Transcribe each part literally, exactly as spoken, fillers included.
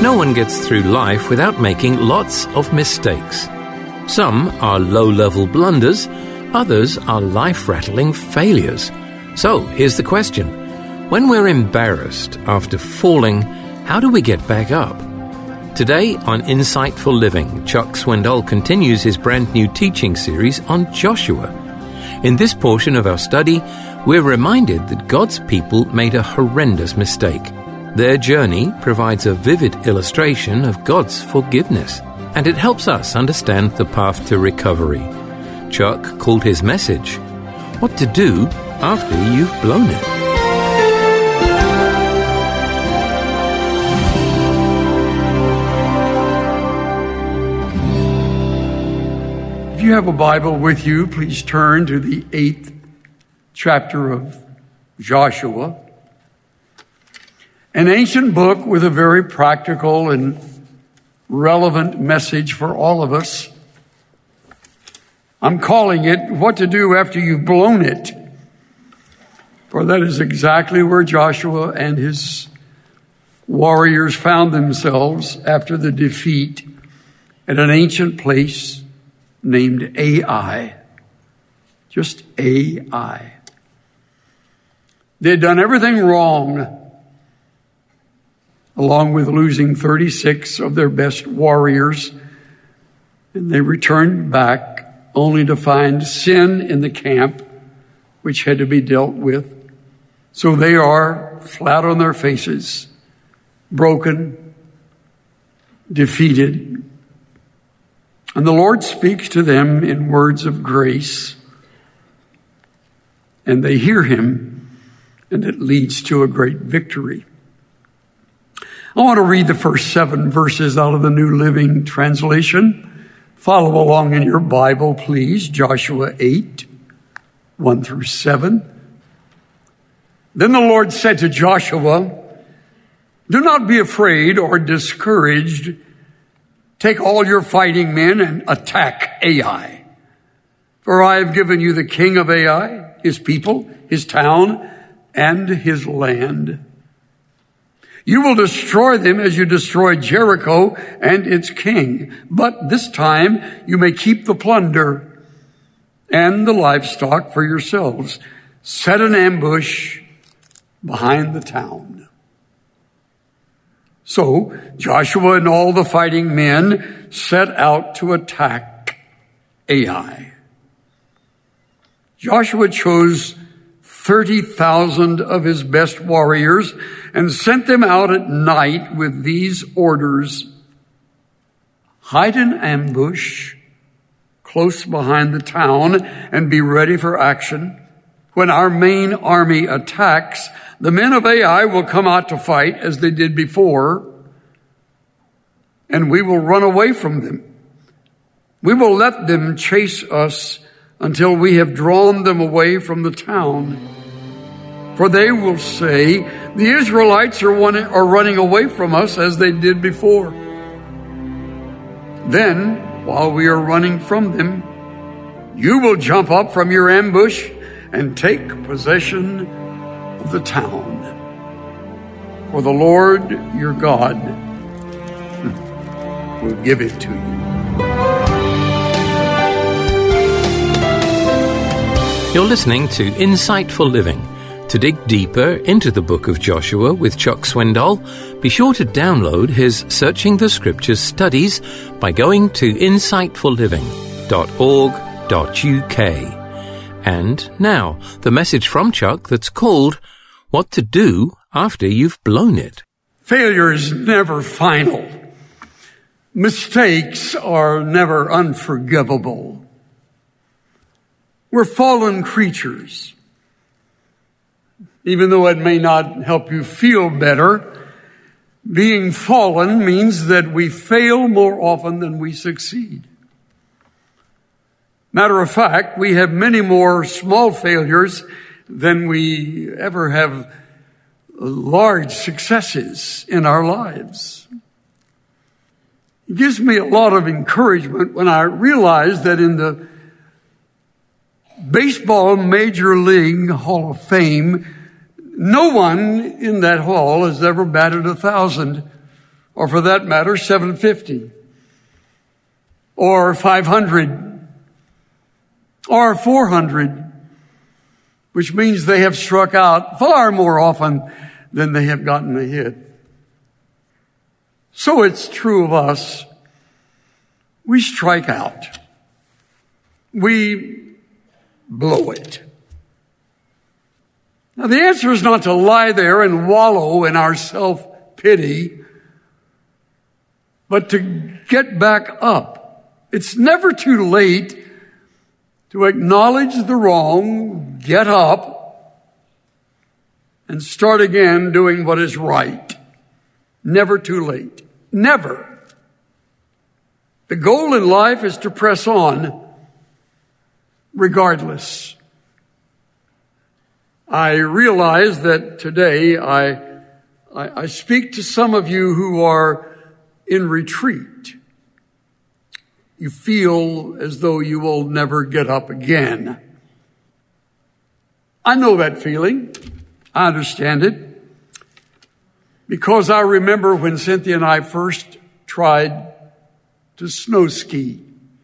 No one gets through life without making lots of mistakes. Some are low-level blunders, others are life-rattling failures. So, here's the question. When we're embarrassed after falling, how do we get back up? Today on Insightful Living, Chuck Swindoll continues his brand new teaching series on Joshua. In this portion of our study, we're reminded that God's people made a horrendous mistake. Their journey provides a vivid illustration of God's forgiveness, and it helps us understand the path to recovery. Chuck called his message, What to Do After You've Blown It. If you have a Bible with you, please turn to the eighth chapter of Joshua, an ancient book with a very practical and relevant message for all of us. I'm calling it What to Do After You've Blown It, for that is exactly where Joshua and his warriors found themselves after the defeat at an ancient place named Ai. Just Ai. They had done everything wrong, along with losing thirty-six of their best warriors, and they returned back only to find sin in the camp, which had to be dealt with. So they are flat on their faces, broken, defeated. And the Lord speaks to them in words of grace, and they hear him, and it leads to a great victory. I want to read the first seven verses out of the New Living Translation. Follow along in your Bible, please. Joshua eight, one through seven. Then the Lord said to Joshua, Do not be afraid or discouraged. Take all your fighting men and attack Ai. For I have given you the king of Ai, his people, his town, and his land. You will destroy them as you destroyed Jericho and its king. But this time you may keep the plunder and the livestock for yourselves. Set an ambush behind the town. So Joshua and all the fighting men set out to attack Ai. Joshua chose thirty thousand of his best warriors and sent them out at night with these orders. Hide an ambush close behind the town and be ready for action. When our main army attacks, the men of Ai will come out to fight as they did before, and we will run away from them. We will let them chase us until we have drawn them away from the town. For they will say, the Israelites are, one, are running away from us as they did before. Then, while we are running from them, you will jump up from your ambush and take possession of the town. For the Lord your God will give it to you. You're listening to Insightful Living. To dig deeper into the book of Joshua with Chuck Swindoll, be sure to download his Searching the Scriptures studies by going to insightful living dot org dot u k. And now, the message from Chuck that's called What to Do After You've Blown It. Failure is never final. Mistakes are never unforgivable. We're fallen creatures. Even though it may not help you feel better, being fallen means that we fail more often than we succeed. Matter of fact, we have many more small failures than we ever have large successes in our lives. It gives me a lot of encouragement when I realize that in the Baseball Major League Hall of Fame, no one in that hall has ever batted a thousand or for that matter, seven fifty, or five hundred, or four hundred, which means they have struck out far more often than they have gotten a hit. So it's true of us. We strike out. We blow it. Now, the answer is not to lie there and wallow in our self-pity, but to get back up. It's never too late to acknowledge the wrong, get up, and start again doing what is right. Never too late. Never. The goal in life is to press on regardless. I realize that today I, I, I speak to some of you who are in retreat. You feel as though you will never get up again. I know that feeling. I understand it. Because I remember when Cynthia and I first tried to snow ski.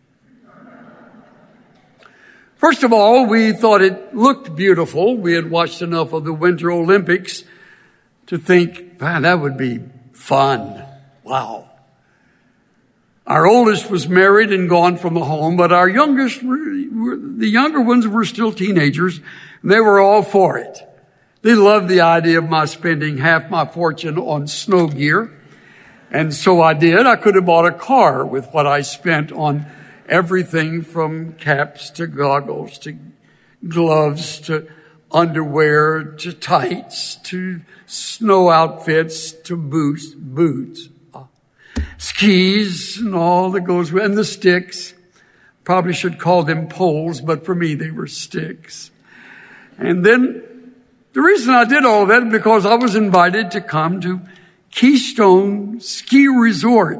First of all, we thought it looked beautiful. We had watched enough of the Winter Olympics to think, man, that would be fun. Wow. Our oldest was married and gone from the home, but our youngest, were, were, the younger ones were still teenagers, and they were all for it. They loved the idea of my spending half my fortune on snow gear. And so I did. I could have bought a car with what I spent on everything from caps to goggles to gloves to underwear to tights to snow outfits to boots, boots, skis and all that goes with, and the sticks. Probably should call them poles, but for me they were sticks. And then the reason I did all that is because I was invited to come to Keystone Ski Resort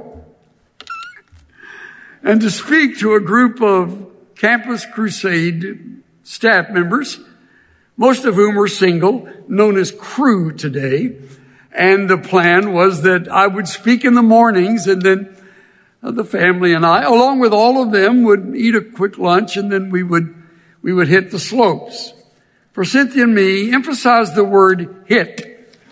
and to speak to a group of Campus Crusade staff members, most of whom were single, known as crew today. And the plan was that I would speak in the mornings, and then the family and I, along with all of them, would eat a quick lunch, and then we would we would hit the slopes. For Cynthia and me, emphasize the word hit.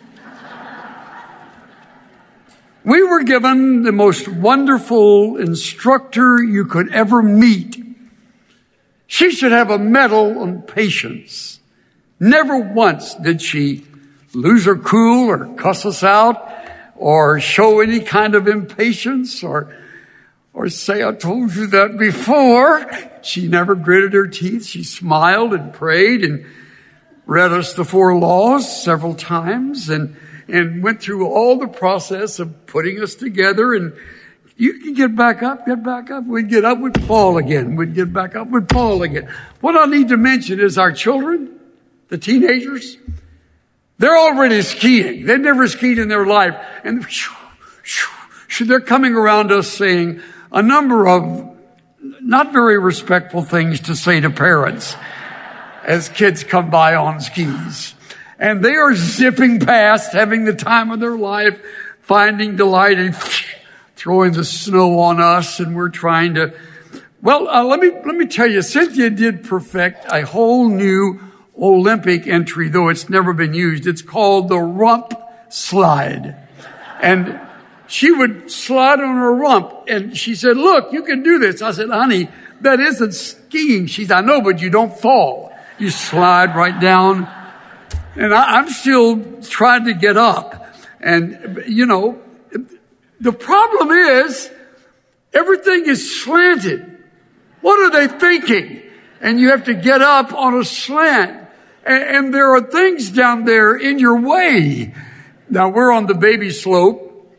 We were given the most wonderful instructor you could ever meet. She should have a medal on patience. Never once did she lose her cool or cuss us out or show any kind of impatience or or say, I told you that before. She never gritted her teeth. She smiled and prayed and read us the four laws several times and and went through all the process of putting us together. And you can get back up, get back up. We'd get up, we'd fall again. We'd get back up, we'd fall again. What I need to mention is our children, the teenagers, they're already skiing. They've never skied in their life. And they're coming around us saying a number of not very respectful things to say to parents as kids come by on skis. And they are zipping past, having the time of their life, finding delight in throwing the snow on us. And we're trying to, well, uh, let me, let me tell you, Cynthia did perfect a whole new Olympic entry, though it's never been used. It's called the rump slide. And she would slide on her rump. And she said, look, you can do this. I said, honey, that isn't skiing. She said, I know, but you don't fall. You slide right down. And I, I'm still trying to get up. And, you know, the problem is everything is slanted. What are they thinking? And you have to get up on a slant. And, and there are things down there in your way. Now, we're on the baby slope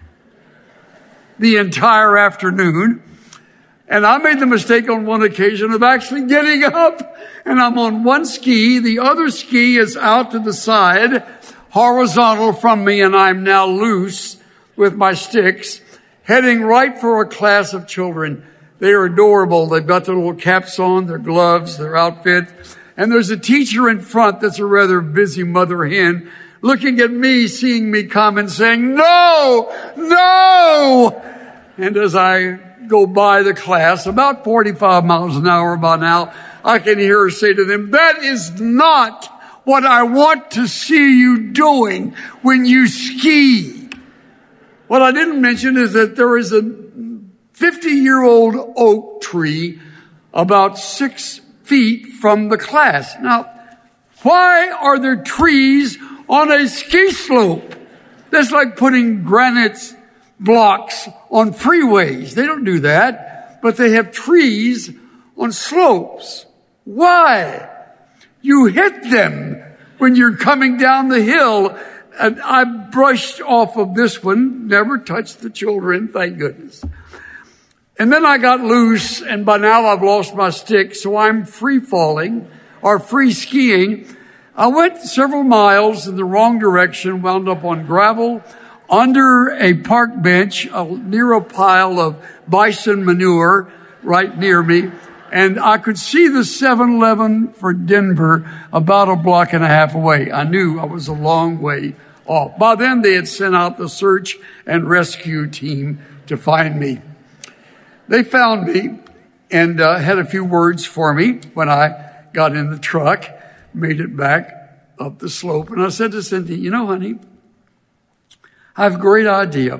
the entire afternoon. And I made the mistake on one occasion of actually getting up, and I'm on one ski. The other ski is out to the side, horizontal from me, and I'm now loose with my sticks, heading right for a class of children. They are adorable. They've got their little caps on, their gloves, their outfit. And there's a teacher in front that's a rather busy mother hen looking at me, seeing me come and saying, no, no. And as I go by the class, about forty-five miles an hour by now, I can hear her say to them, that is not what I want to see you doing when you ski. What I didn't mention is that there is a fifty-year-old oak tree about six feet from the class. Now, why are there trees on a ski slope? That's like putting granite blocks on freeways. They don't do that, but they have trees on slopes. Why? You hit them when you're coming down the hill. And I brushed off of this one, never touched the children, thank goodness. And then I got loose, and by now I've lost my stick, so I'm free falling or free skiing. I went several miles in the wrong direction, wound up on gravel, under a park bench, uh, near a pile of bison manure right near me. And I could see the seven eleven for Denver about a block and a half away. I knew I was a long way off. By then, they had sent out the search and rescue team to find me. They found me and uh, had a few words for me when I got in the truck, made it back up the slope. And I said to Cynthia, you know, honey, I have a great idea.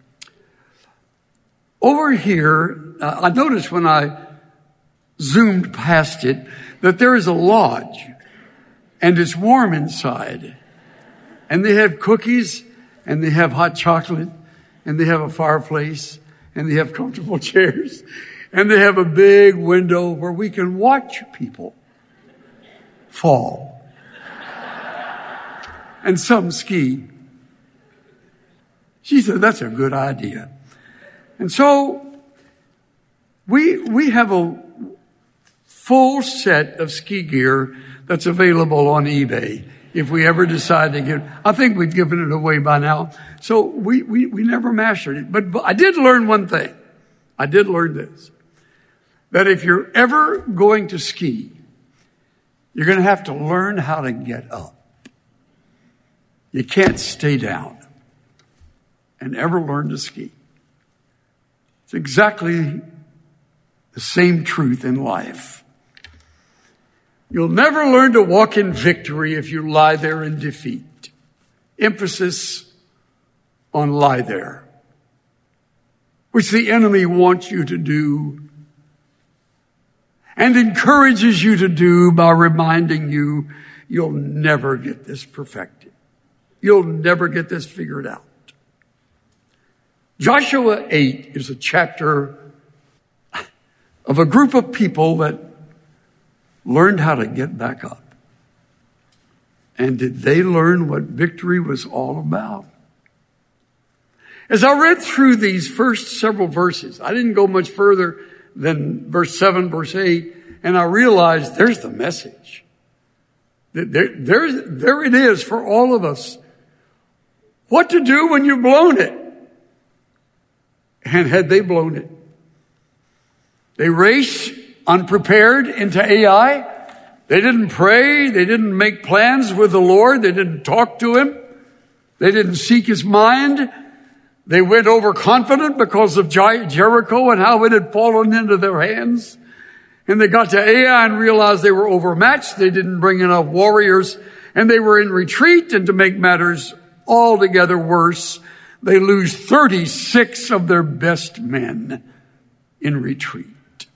Over here, uh, I noticed when I zoomed past it that there is a lodge and it's warm inside. And they have cookies and they have hot chocolate and they have a fireplace and they have comfortable chairs and they have a big window where we can watch people fall. And some ski. She said, that's a good idea. And so we, we have a full set of ski gear that's available on eBay. If we ever decide to give, I think we've given it away by now. So we, we, we never mastered it. But, but I did learn one thing. I did learn this. That if you're ever going to ski, you're going to have to learn how to get up. You can't stay down and ever learn to ski. It's exactly the same truth in life. You'll never learn to walk in victory if you lie there in defeat. Emphasis on lie there, which the enemy wants you to do and encourages you to do by reminding you you'll never get this perfected. You'll never get this figured out. Joshua eight is a chapter of a group of people that learned how to get back up. And did they learn what victory was all about? As I read through these first several verses, I didn't go much further than verse seven, verse eight, and I realized there's the message. There, there, there it is for all of us. What to do when you've blown it. And had they blown it? They raced unprepared into Ai. They didn't pray. They didn't make plans with the Lord. They didn't talk to him. They didn't seek his mind. They went overconfident because of Jericho and how it had fallen into their hands. And they got to Ai and realized they were overmatched. They didn't bring enough warriors and they were in retreat. And to make matters altogether worse, they lose thirty-six of their best men in retreat.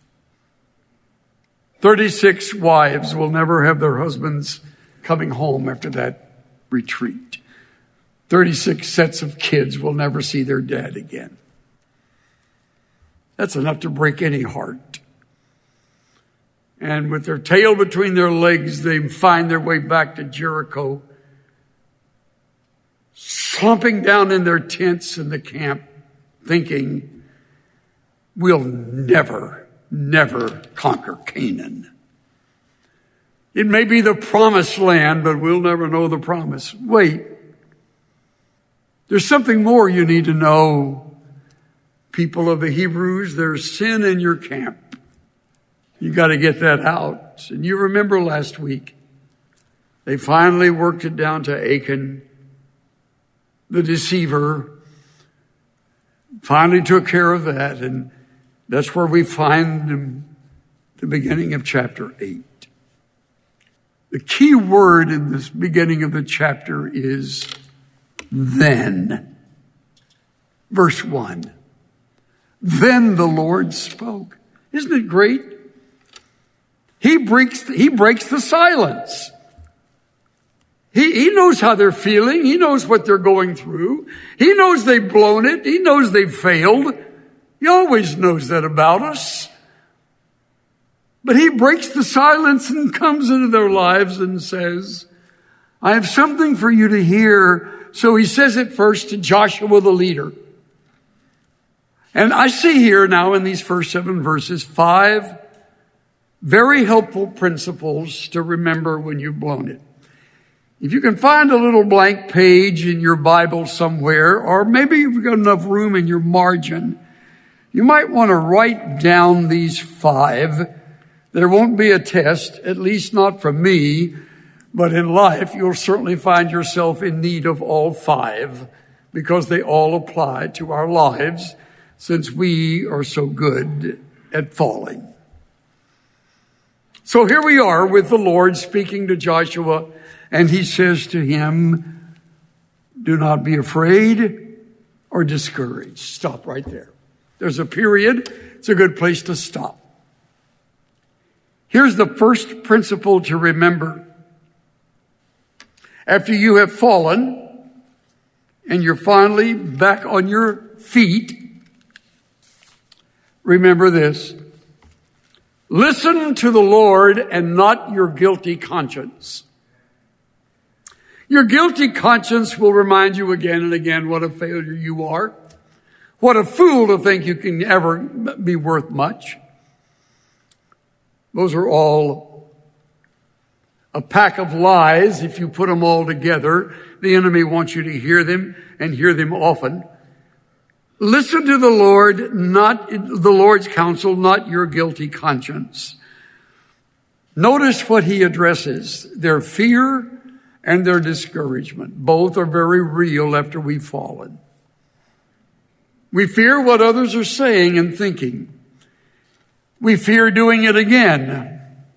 thirty-six wives will never have their husbands coming home after that retreat. thirty-six sets of kids will never see their dad again. That's enough to break any heart. And with their tail between their legs, they find their way back to Jericho, slumping down in their tents in the camp, thinking, we'll never, never conquer Canaan. It may be the promised land, but we'll never know the promise. Wait. There's something more you need to know, people of the Hebrews. There's sin in your camp. You got to get that out. And you remember last week, they finally worked it down to Achan, the deceiver, finally took care of that, and that's where we find him at the beginning of chapter eight. The key word in this beginning of the chapter is then. Verse one. Then the Lord spoke. Isn't it great? He breaks, he breaks the silence. He, he knows how they're feeling. He knows what they're going through. He knows they've blown it. He knows they've failed. He always knows that about us. But he breaks the silence and comes into their lives and says, I have something for you to hear. So he says it first to Joshua the leader. And I see here now in these first seven verses, five very helpful principles to remember when you've blown it. If you can find a little blank page in your Bible somewhere, or maybe you've got enough room in your margin, you might want to write down these five. There won't be a test, at least not from me, but in life you'll certainly find yourself in need of all five because they all apply to our lives since we are so good at falling. So here we are with the Lord speaking to Joshua, and he says to him, do not be afraid or discouraged. Stop right there. There's a period. It's a good place to stop. Here's the first principle to remember. After you have fallen and you're finally back on your feet, remember this. Listen to the Lord and not your guilty conscience. Your guilty conscience will remind you again and again what a failure you are. What a fool to think you can ever be worth much. Those are all a pack of lies. If you put them all together, the enemy wants you to hear them and hear them often. Listen to the Lord, not the Lord's counsel, not your guilty conscience. Notice what he addresses, their fear and their discouragement. Both are very real after we've fallen. We fear what others are saying and thinking. We fear doing it again,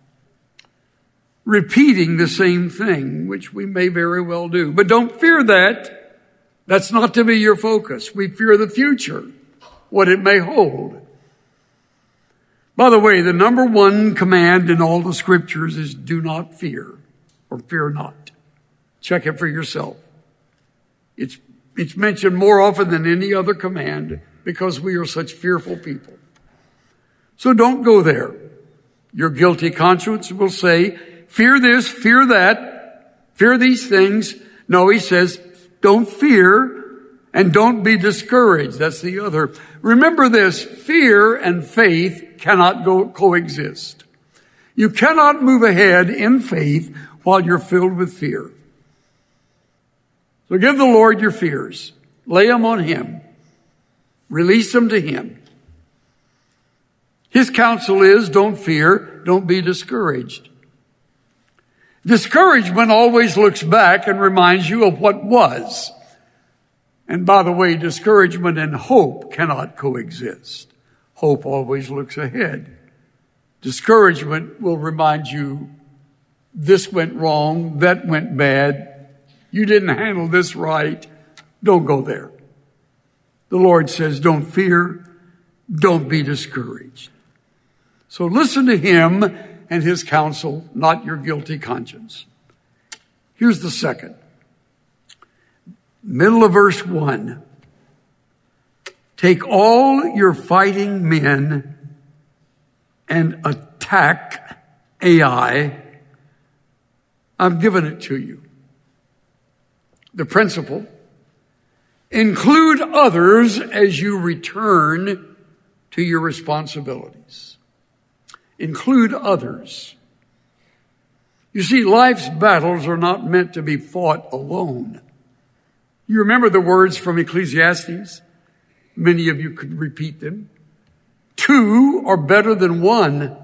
repeating the same thing, which we may very well do. But don't fear that. That's not to be your focus. We fear the future, what it may hold. By the way, the number one command in all the scriptures is do not fear or fear not. Check it for yourself. It's, it's mentioned more often than any other command because we are such fearful people. So don't go there. Your guilty conscience will say, fear this, fear that, fear these things. No, he says, don't fear and don't be discouraged. That's the other. Remember this, fear and faith cannot go coexist. You cannot move ahead in faith while you're filled with fear. So give the Lord your fears. Lay them on him. Release them to him. His counsel is don't fear, don't be discouraged. Discouragement always looks back and reminds you of what was. And by the way, discouragement and hope cannot coexist. Hope always looks ahead. Discouragement will remind you this went wrong, that went bad, you didn't handle this right, don't go there. The Lord says don't fear, don't be discouraged. So listen to him and his counsel, not your guilty conscience. Here's the second. Middle of verse one. Take all your fighting men and attack Ai. I've given it to you. The principle. Include others as you return to your responsibilities. Include others. You see, life's battles are not meant to be fought alone. You remember the words from Ecclesiastes? Many of you could repeat them. Two are better than one.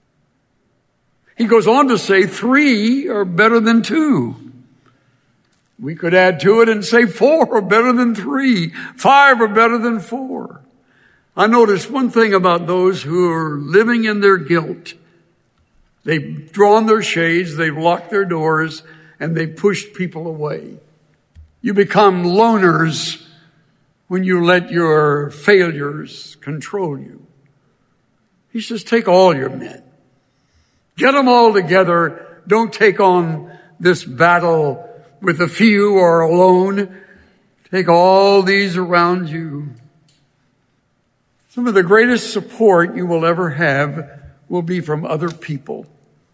He goes on to say three are better than two. We could add to it and say four are better than three. Five are better than four. I noticed one thing about those who are living in their guilt. They've drawn their shades, they've locked their doors, and they've pushed people away. You become loners when you let your failures control you. He says, take all your men. Get them all together. Don't take on this battle with a few or alone. Take all these around you. Some of the greatest support you will ever have will be from other people.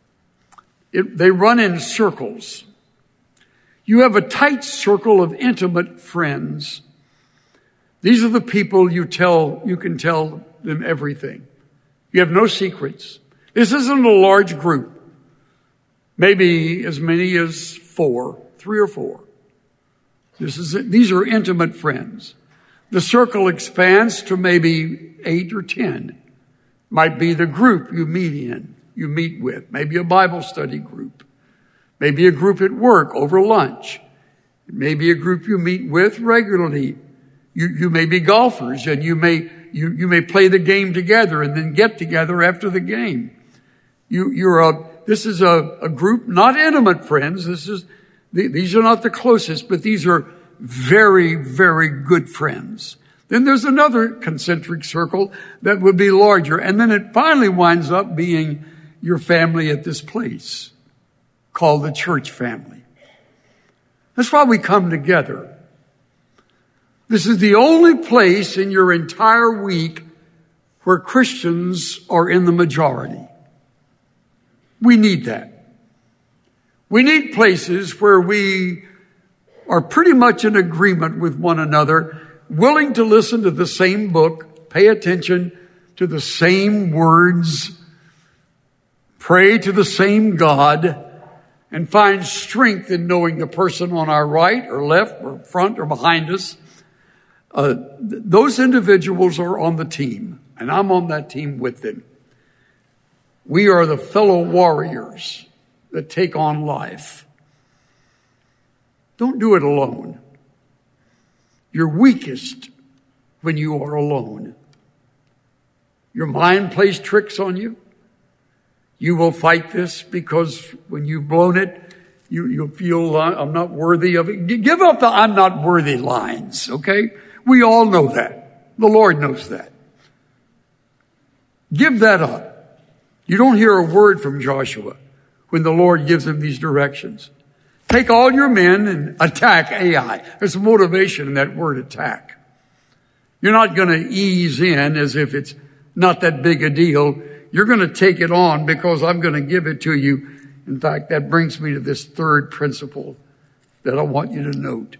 It, they run in circles. You have a tight circle of intimate friends. These are the people you tell, you can tell them everything. You have no secrets. This isn't a large group. Maybe as many as four, three or four. This is, these are intimate friends. The circle expands to maybe eight or ten. Might be the group you meet in, you meet with. Maybe a Bible study group. Maybe a group at work over lunch. Maybe a group you meet with regularly. You, you may be golfers and you may, you, you may play the game together and then get together after the game. You, you're a, this is a, a group, not intimate friends. This is, these are not the closest, but these are very, very good friends. Then there's another concentric circle that would be larger. And then it finally winds up being your family at this place called the church family. That's why we come together. This is the only place in your entire week where Christians are in the majority. We need that. We need places where we are pretty much in agreement with one another, willing to listen to the same book, pay attention to the same words, pray to the same God, and find strength in knowing the person on our right or left or front or behind us. Uh, th- those individuals are on the team, and I'm on that team with them. We are the fellow warriors that take on life. Don't do it alone. You're weakest when you are alone. Your mind plays tricks on you. You will fight this because when you've blown it, you, you'll feel uh, I'm not worthy of it. Give up the I'm not worthy lines, okay? We all know that. The Lord knows that. Give that up. You don't hear a word from Joshua when the Lord gives him these directions. Take all your men and attack Ai. There's motivation in that word attack. You're not going to ease in as if it's not that big a deal. You're going to take it on because I'm going to give it to you. In fact, that brings me to this third principle that I want you to note.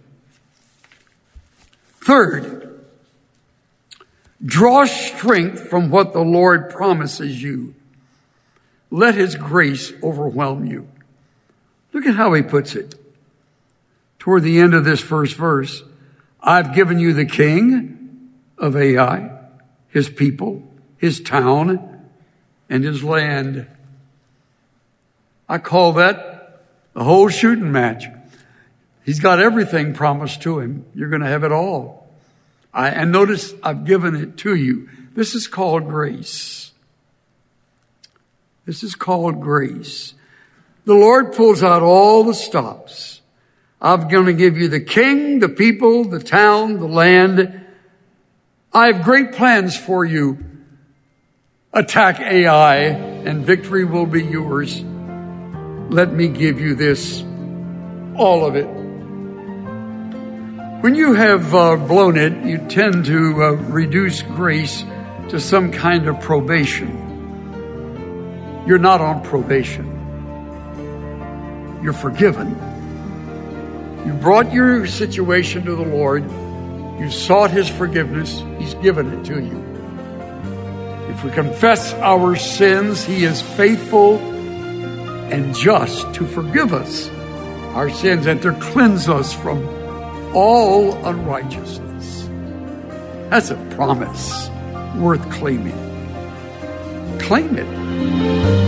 Third, draw strength from what the Lord promises you. Let his grace overwhelm you. Look at how he puts it. Toward the end of this first verse, I've given you the king of Ai, his people, his town, and his land. I call that the whole shooting match. He's got everything promised to him. You're going to have it all. I, and notice I've given it to you. This is called grace. This is called grace. The Lord pulls out all the stops. I'm going to give you the king, the people, the town, the land. I have great plans for you. Attack Ai, and victory will be yours. Let me give you this, all of it. When you have uh, blown it, you tend to uh, reduce grace to some kind of probation. You're not on probation. You're forgiven. You brought your situation to the Lord. You sought his forgiveness. He's given it to you. If we confess our sins, he is faithful and just to forgive us our sins and to cleanse us from all unrighteousness. That's a promise worth claiming. Claim it.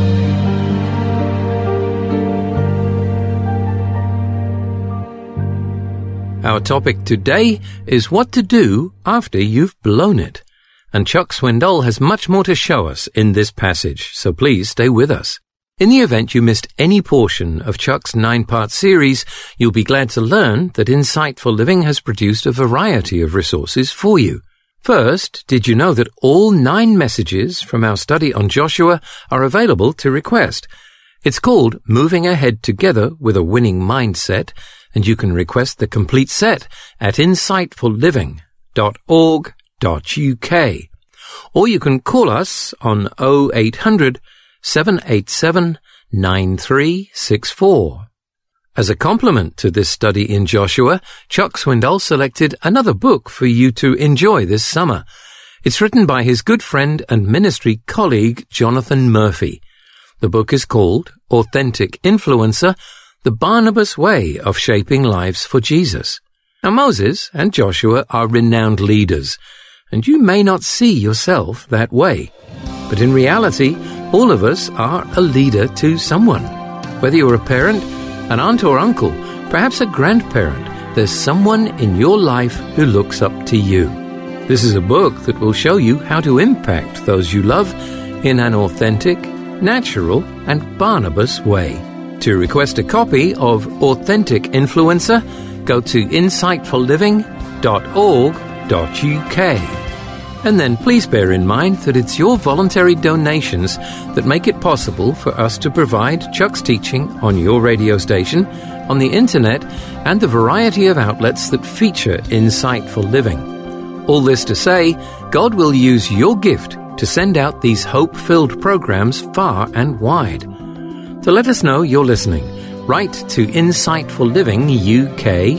Our topic today is what to do after you've blown it. And Chuck Swindoll has much more to show us in this passage, so please stay with us. In the event you missed any portion of Chuck's nine-part series, you'll be glad to learn that Insightful Living has produced a variety of resources for you. First, did you know that all nine messages from our study on Joshua are available to request? It's called Moving Ahead Together with a Winning Mindset, and you can request the complete set at insightful living dot org dot U K. Or you can call us on oh eight hundred, seven eight seven, nine three six four. As a complement to this study in Joshua, Chuck Swindoll selected another book for you to enjoy this summer. It's written by his good friend and ministry colleague, Jonathan Murphy. The book is called Authentic Influencer, The Barnabas Way of Shaping Lives for Jesus. Now, Moses and Joshua are renowned leaders, and you may not see yourself that way. But in reality, all of us are a leader to someone. Whether you're a parent, an aunt or uncle, perhaps a grandparent, there's someone in your life who looks up to you. This is a book that will show you how to impact those you love in an authentic, natural, and Barnabas way. To request a copy of Authentic Influencer, go to insightful living dot org dot U K. And then please bear in mind that it's your voluntary donations that make it possible for us to provide Chuck's teaching on your radio station, on the internet, and the variety of outlets that feature Insightful Living. All this to say, God will use your gift to send out these hope-filled programs far and wide. To let us know you're listening, write to Insightful Living U K,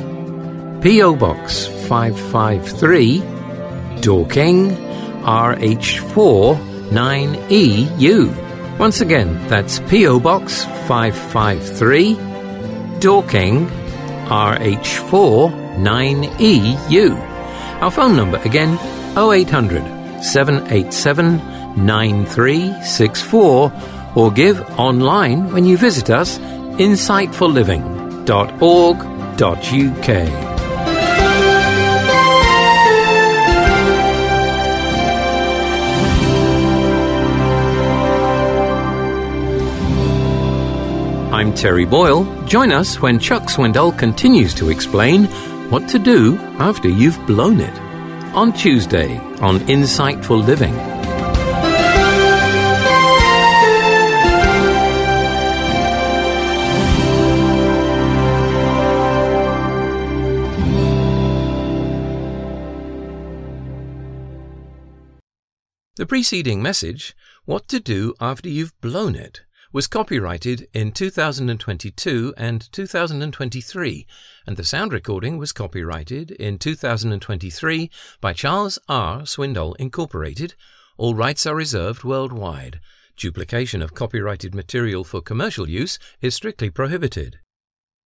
P O Box five five three, Dorking, R H four nine E U. Once again, that's P O Box five five three, Dorking, R H four nine E U. Our phone number again, oh eight hundred, seven eight seven, nine three six four, or give online when you visit us, insightful living dot org dot U K. I'm Terry Boyle. Join us when Chuck Swindoll continues to explain what to do after you've blown it on Tuesday on Insightful Living. The preceding message, What to Do After You've Blown It, was copyrighted in two thousand twenty-two and two thousand twenty-three, and the sound recording was copyrighted in two thousand twenty-three by Charles R. Swindoll Incorporated. All rights are reserved worldwide. Duplication of copyrighted material for commercial use is strictly prohibited.